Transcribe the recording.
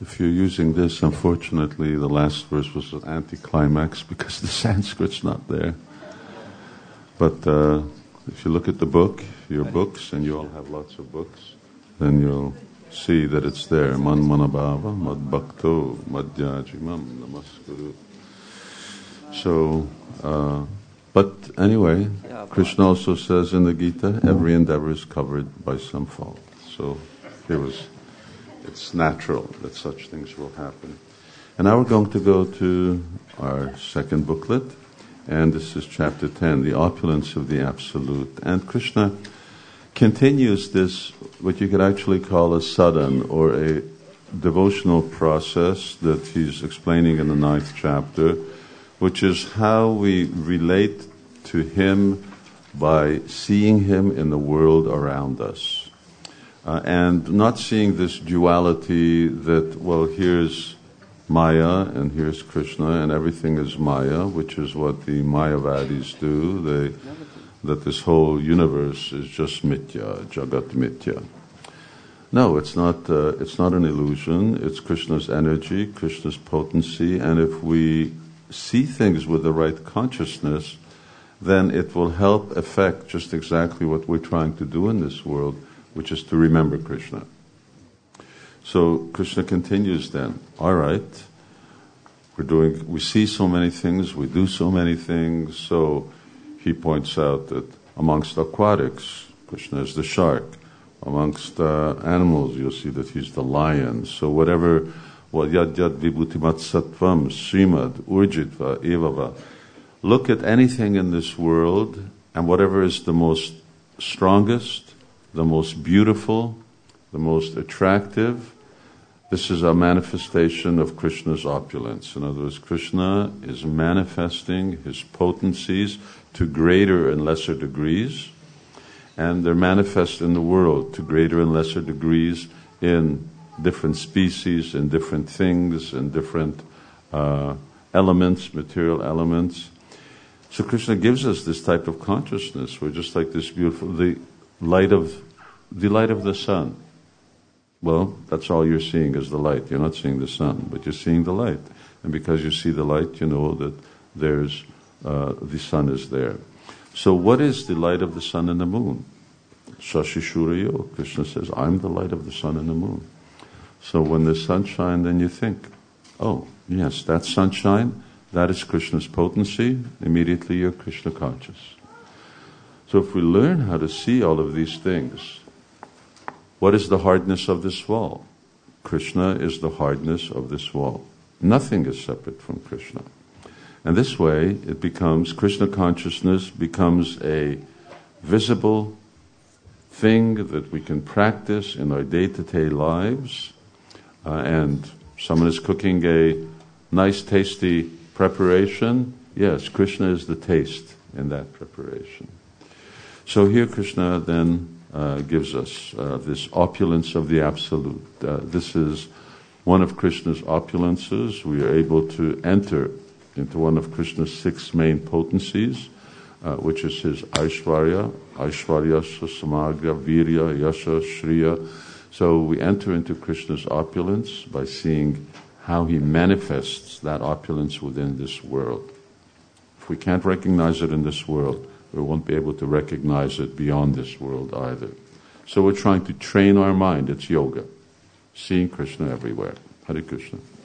If you're using this, unfortunately, the last verse was an anticlimax because the Sanskrit's not there. But if you look at the book, your books, and you all have lots of books, then you'll see that it's there. Man manabhava, mad bhakto, madhyajimam, namaskuru. So, but anyway, Krishna also says in the Gita, every endeavor is covered by some fault. So it's natural that such things will happen. And now we're going to go to our second booklet, and this is chapter 10, the opulence of the Absolute. And Krishna continues this, what you could actually call a sadhana, or a devotional process that he's explaining in the 9th chapter, which is how we relate to him by seeing him in the world around us. And not seeing this duality that, well, here's Maya and here's Krishna and everything is Maya, which is what the Mayavadis do. That this whole universe is just Mithya, Jagat Mithya. No, it's not an illusion. It's Krishna's energy, Krishna's potency, and if we see things with the right consciousness, then it will help affect just exactly what we're trying to do in this world, which is to remember Krishna. So Krishna continues then, all right, we see so many things, we do so many things, so he points out that amongst aquatics, Krishna is the shark. Amongst animals, you'll see that he's the lion. So whatever, yad yad vibhutimat sattvam, srimad, urjitva, evava. Look at anything in this world, and whatever is the most strongest, the most beautiful, the most attractive, this is a manifestation of Krishna's opulence. In other words, Krishna is manifesting his potencies to greater and lesser degrees, and they're manifest in the world to greater and lesser degrees in different species, in different things, in different elements, material elements. So Krishna gives us this type of consciousness. We're just like this beautiful, the light of the sun. Well, that's all you're seeing is the light. You're not seeing the sun, but you're seeing the light. And because you see the light, you know that there's the sun is there. So what is the light of the sun and the moon? Shashishurayo. Krishna says, I'm the light of the sun and the moon. So when there's sunshine, then you think, oh, yes, that sunshine, that is Krishna's potency. Immediately you're Krishna conscious. So if we learn how to see all of these things, what is the hardness of this wall? Krishna is the hardness of this wall. Nothing is separate from Krishna. And this way, it becomes, Krishna consciousness becomes a visible thing that we can practice in our day-to-day lives. And someone is cooking a nice, tasty preparation. Yes, Krishna is the taste in that preparation. So here Krishna then gives us this opulence of the Absolute. This is one of Krishna's opulences. We are able to enter into one of Krishna's 6 main potencies, which is his Aishwarya, Aishwaryasya, Samagra, Virya, Yasha, Shriya. So we enter into Krishna's opulence by seeing how he manifests that opulence within this world. If we can't recognize it in this world, we won't be able to recognize it beyond this world either. So we're trying to train our mind. It's yoga. Seeing Krishna everywhere. Hare Krishna.